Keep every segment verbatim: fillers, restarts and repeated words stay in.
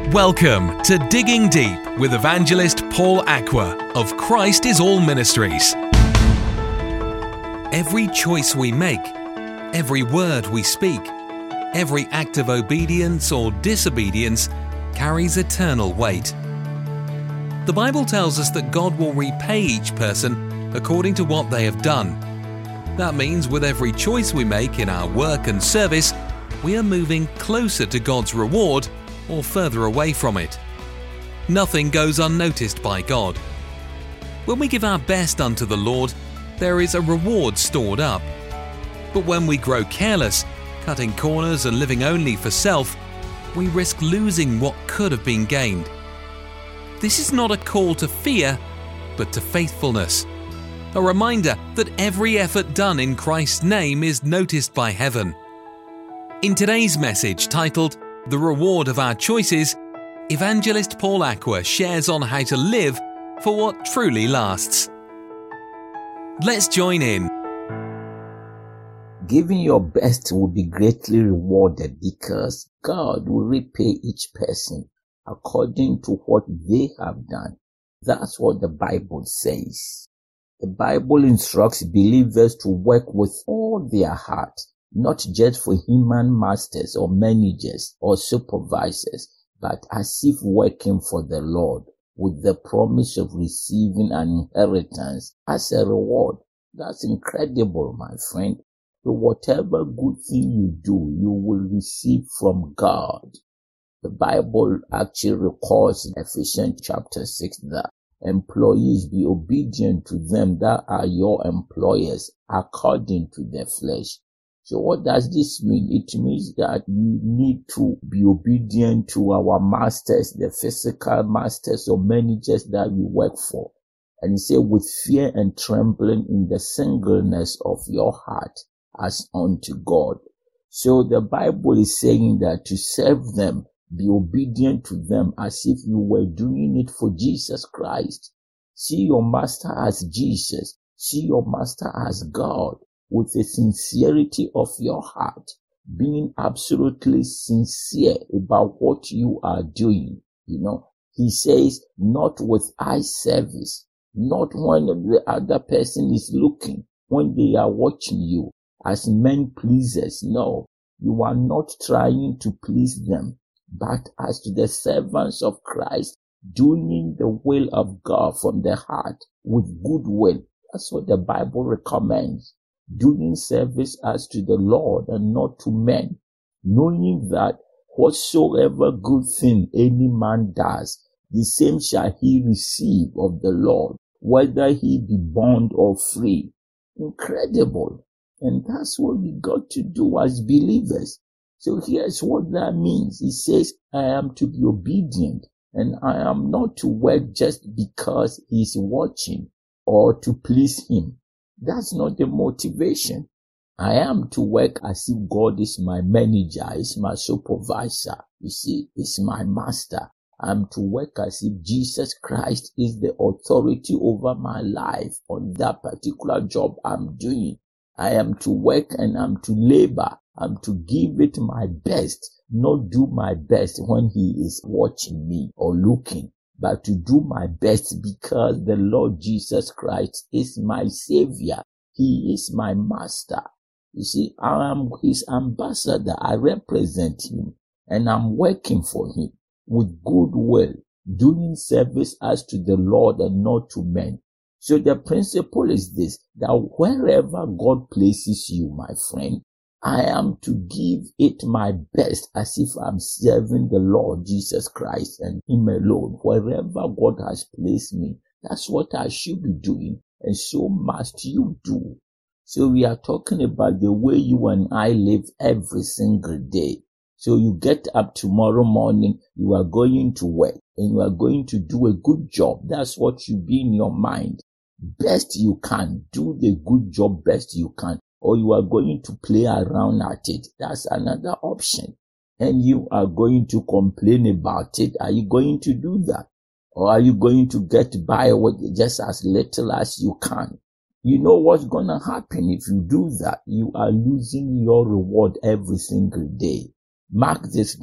Welcome to Digging Deep with Evangelist Paul Aqua of Christ is All Ministries. Every choice we make, every word we speak, every act of obedience or disobedience carries eternal weight. The Bible tells us that God will repay each person according to what they have done. That means with every choice we make in our work and service, we are moving closer to God's reward or further away from it. Nothing goes unnoticed by God. When we give our best unto the Lord, there is a reward stored up. But when we grow careless, cutting corners and living only for self, we risk losing what could have been gained. This is not a call to fear, but to faithfulness. A reminder that every effort done in Christ's name is noticed by heaven. In today's message titled, The Reward of Our Choices, Evangelist Paul Aqua shares on how to live for what truly lasts. Let's join in. Giving your best will be greatly rewarded because God will repay each person according to what they have done. That's what the Bible says. The Bible instructs believers to work with all their heart, not just for human masters or managers or supervisors, but as if working for the Lord with the promise of receiving an inheritance as a reward. That's incredible, my friend. So whatever good thing you do, you will receive from God. The Bible actually records in Ephesians chapter six that employees be obedient to them that are your employers according to their flesh. So what does this mean? It means that you need to be obedient to our masters, the physical masters or managers that we work for. And he said, with fear and trembling in the singleness of your heart as unto God. So the Bible is saying that to serve them, be obedient to them as if you were doing it for Jesus Christ. See your master as Jesus. See your master as God. With the sincerity of your heart, being absolutely sincere about what you are doing. You know, he says, not with eye service, not when the other person is looking, when they are watching you as men pleasers. No, you are not trying to please them, but as to the servants of Christ, doing the will of God from the heart with good will. That's what the Bible recommends. Doing service as to the Lord and not to men, knowing that whatsoever good thing any man does, the same shall he receive of the Lord, whether he be bond or free. Incredible. And that's what we got to do as believers. So here's what that means. He says, I am to be obedient, and I am not to work just because he's watching or to please him. That's not the motivation. I am to work as if God is my manager, is my supervisor. You see, is my master. I'm to work as if Jesus Christ is the authority over my life on that particular job I'm doing. I am to work and I'm to labor. I'm to give it my best, not do my best when he is watching me or looking, but to do my best because the Lord Jesus Christ is my Savior. He is my master. You see, I am his ambassador. I represent him and I'm working for him with good will, doing service as to the Lord and not to men. So the principle is this, that wherever God places you, my friend, I am to give it my best as if I'm serving the Lord Jesus Christ and him alone. Wherever God has placed me, that's what I should be doing, and so must you do. So we are talking about the way you and I live every single day. So you get up tomorrow morning, you are going to work and you are going to do a good job. That's what should be in your mind. Best you can, do the good job best you can. Or you are going to play around at it. That's another option. And you are going to complain about it. Are you going to do that? Or are you going to get by with just as little as you can? You know what's going to happen if you do that? You are losing your reward every single day. Mark this down.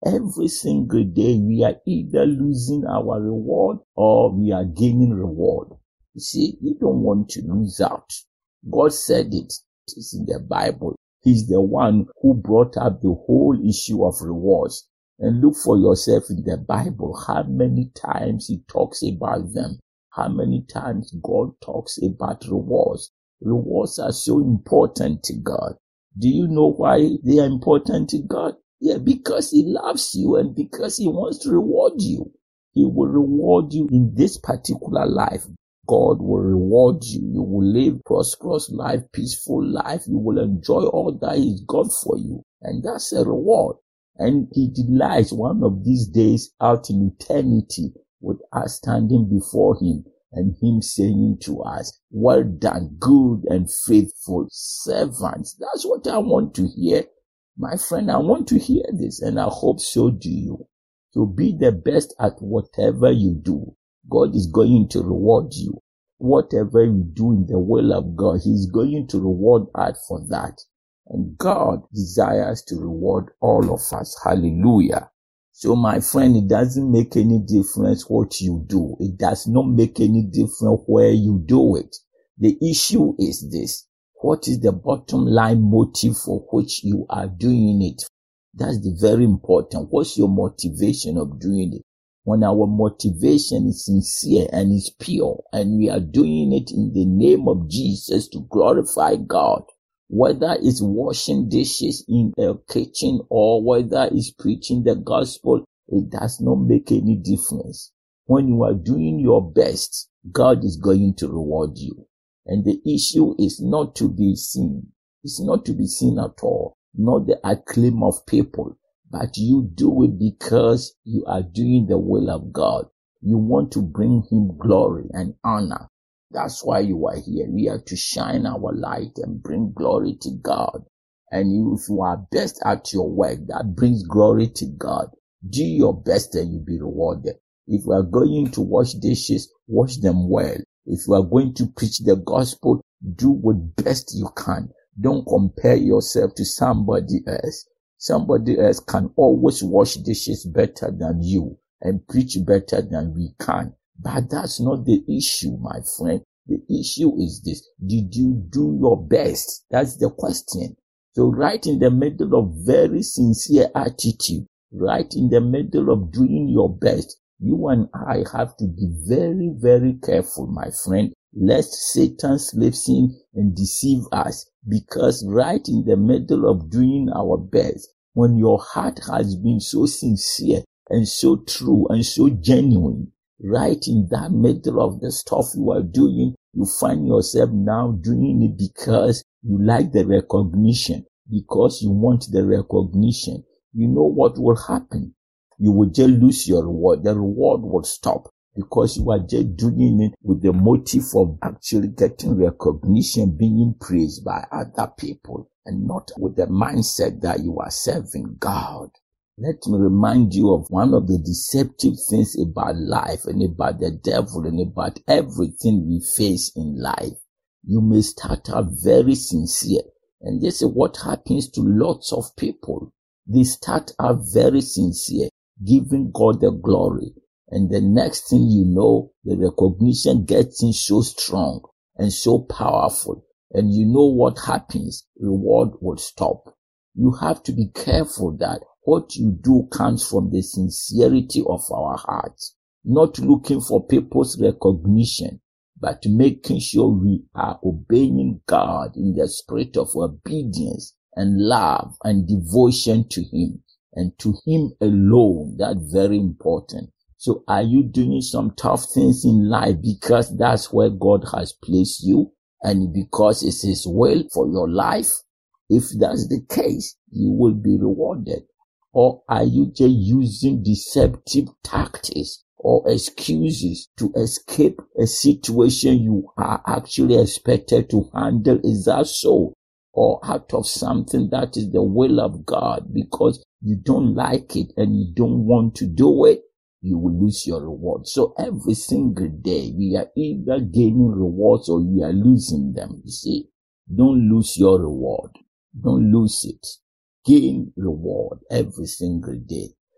Every single day we are either losing our reward or we are gaining reward. You see, you don't want to lose out. God said it. It's in the Bible. He's the one who brought up the whole issue of rewards. And look for yourself in the Bible how many times he talks about them. How many times God talks about rewards. Rewards are so important to God. Do you know why they are important to God? Yeah, because he loves you and because he wants to reward you. He will reward you in this particular life. God will reward you. You will live prosperous life, peaceful life. You will enjoy all that he's got for you. And that's a reward. And he delights one of these days out in eternity with us standing before him and him saying to us, well done, good and faithful servants. That's what I want to hear. My friend, I want to hear this, and I hope so do you. So be the best at whatever you do. God is going to reward you. Whatever you do in the will of God, he's going to reward us for that. And God desires to reward all of us. Hallelujah. So my friend, it doesn't make any difference what you do. It does not make any difference where you do it. The issue is this. What is the bottom line motive for which you are doing it? That's the very important. What's your motivation of doing it? When our motivation is sincere and is pure and we are doing it in the name of Jesus to glorify God, whether it's washing dishes in a kitchen or whether it's preaching the gospel, it does not make any difference. When you are doing your best, God is going to reward you. And the issue is not to be seen. It's not to be seen at all. Not the acclaim of people. But you do it because you are doing the will of God. You want to bring him glory and honor. That's why you are here. We are to shine our light and bring glory to God. And if you are best at your work, that brings glory to God. Do your best and you'll be rewarded. If you are going to wash dishes, wash them well. If you are going to preach the gospel, do what best you can. Don't compare yourself to somebody else. Somebody else can always wash dishes better than you and preach better than we can. But that's not the issue, my friend. The issue is this. Did you do your best? That's the question. So right in the middle of very sincere attitude, right in the middle of doing your best, you and I have to be very, very careful, my friend, lest Satan slips in and deceive us. Because right in the middle of doing our best, when your heart has been so sincere and so true and so genuine, right in that middle of the stuff you are doing, you find yourself now doing it because you like the recognition, because you want the recognition. You know what will happen? You will just lose your reward. The reward will stop because you are just doing it with the motive of actually getting recognition, being praised by other people, and not with the mindset that you are serving God. Let me remind you of one of the deceptive things about life and about the devil and about everything we face in life. You may start out very sincere, and this is what happens to lots of people. They start out very sincere, giving God the glory. And the next thing you know, the recognition gets in so strong and so powerful. And you know what happens? Reward will stop. You have to be careful that what you do comes from the sincerity of our hearts. Not looking for people's recognition, but making sure we are obeying God in the spirit of obedience and love and devotion to him. And to him alone. That's very important. So are you doing some tough things in life because that's where God has placed you and because it's his will for your life? If that's the case, you will be rewarded. Or are you just using deceptive tactics or excuses to escape a situation you are actually expected to handle? Is that so? Or out of something that is the will of God because you don't like it and you don't want to do it, you will lose your reward. So every single day, we are either gaining rewards or we are losing them. You see, don't lose your reward. Don't lose it. Gain reward every single day.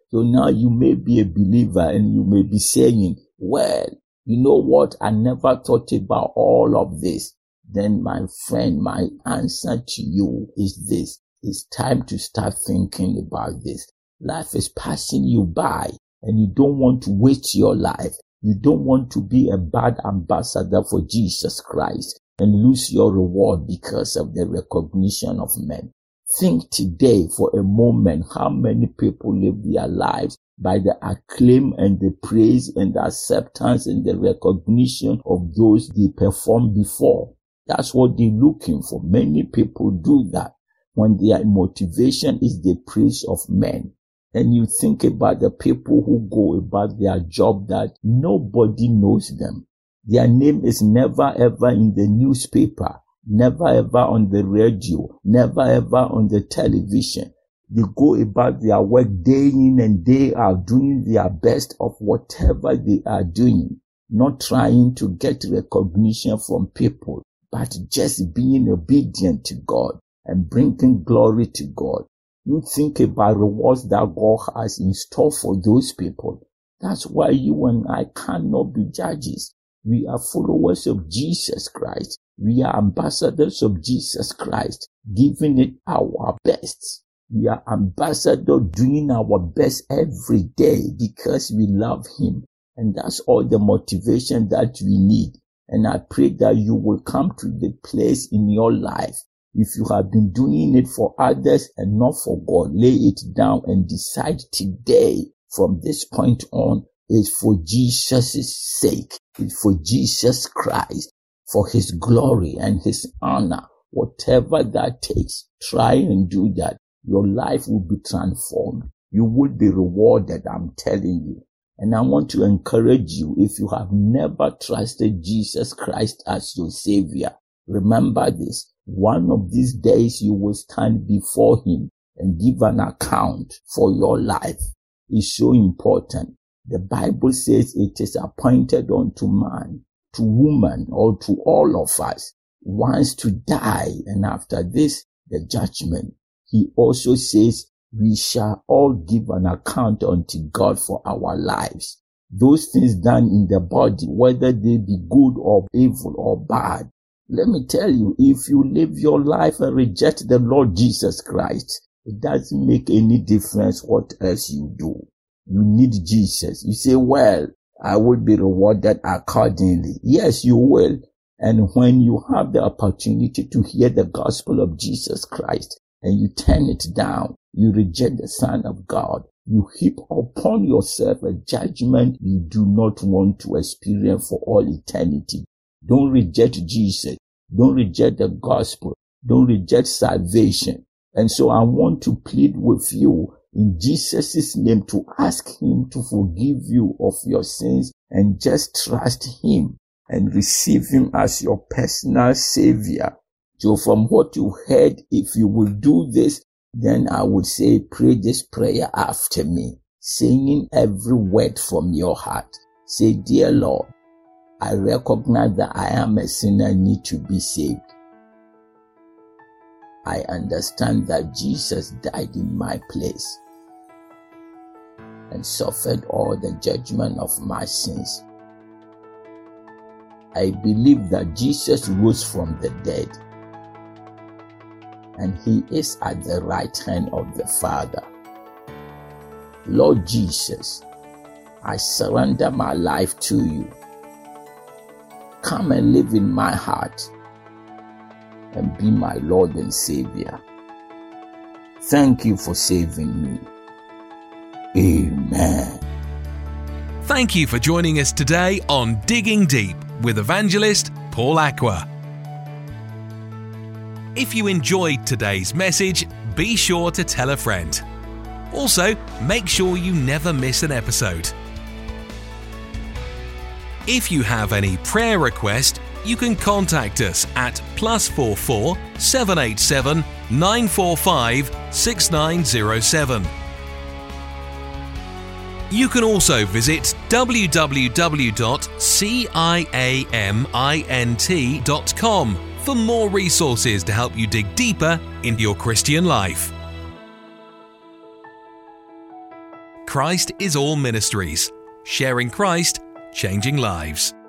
So now you may be a believer and you may be saying, well, you know what? I never thought about all of this. Then my friend, my answer to you is this. It's time to start thinking about this. Life is passing you by and you don't want to waste your life. You don't want to be a bad ambassador for Jesus Christ and lose your reward because of the recognition of men. Think today for a moment how many people live their lives by the acclaim and the praise and the acceptance and the recognition of those they performed before. That's what they're looking for. Many people do that when their motivation is the praise of men. And you think about the people who go about their job that nobody knows them. Their name is never ever in the newspaper, never ever on the radio, never ever on the television. They go about their work day in and day out, doing their best of whatever they are doing, not trying to get recognition from people, but just being obedient to God and bringing glory to God. You think about rewards that God has in store for those people. That's why you and I cannot be judges. We are followers of Jesus Christ. We are ambassadors of Jesus Christ, giving it our best. We are ambassadors doing our best every day because we love Him. And that's all the motivation that we need. And I pray that you will come to the place in your life. If you have been doing it for others and not for God, lay it down and decide today from this point on, it's for Jesus' sake. It's for Jesus Christ, for His glory and His honor. Whatever that takes, try and do that. Your life will be transformed. You will be rewarded, I'm telling you. And I want to encourage you, if you have never trusted Jesus Christ as your Savior, remember this. One of these days you will stand before Him and give an account for your life. It's so important. The Bible says it is appointed unto man, to woman, or to all of us, once to die, and after this, the judgment. He also says we shall all give an account unto God for our lives. Those things done in the body, whether they be good or evil or bad. Let me tell you, if you live your life and reject the Lord Jesus Christ, it doesn't make any difference what else you do. You need Jesus. You say, well, I will be rewarded accordingly. Yes, you will. And when you have the opportunity to hear the gospel of Jesus Christ and you turn it down, you reject the Son of God, you heap upon yourself a judgment you do not want to experience for all eternity. Don't reject Jesus. Don't reject the gospel. Don't reject salvation. And so I want to plead with you in Jesus' name to ask Him to forgive you of your sins and just trust Him and receive Him as your personal Savior. So from what you heard, if you will do this, then I would say pray this prayer after me, saying every word from your heart. Say, dear Lord, I recognize that I am a sinner and need to be saved. I understand that Jesus died in my place and suffered all the judgment of my sins. I believe that Jesus rose from the dead and He is at the right hand of the Father. Lord Jesus, I surrender my life to you. Come and live in my heart and be my Lord and Savior. Thank you for saving me. Amen. Thank you for joining us today on Digging Deep with evangelist Paul Aqua. If you enjoyed today's message, be sure to tell a friend. Also, make sure you never miss an episode. If you have any prayer request, you can contact us at plus four four seven eight seven nine four five six nine zero seven. You can also visit w w w dot ciamint dot com for more resources to help you dig deeper into your Christian life. Christ is All Ministries, sharing Christ, changing lives.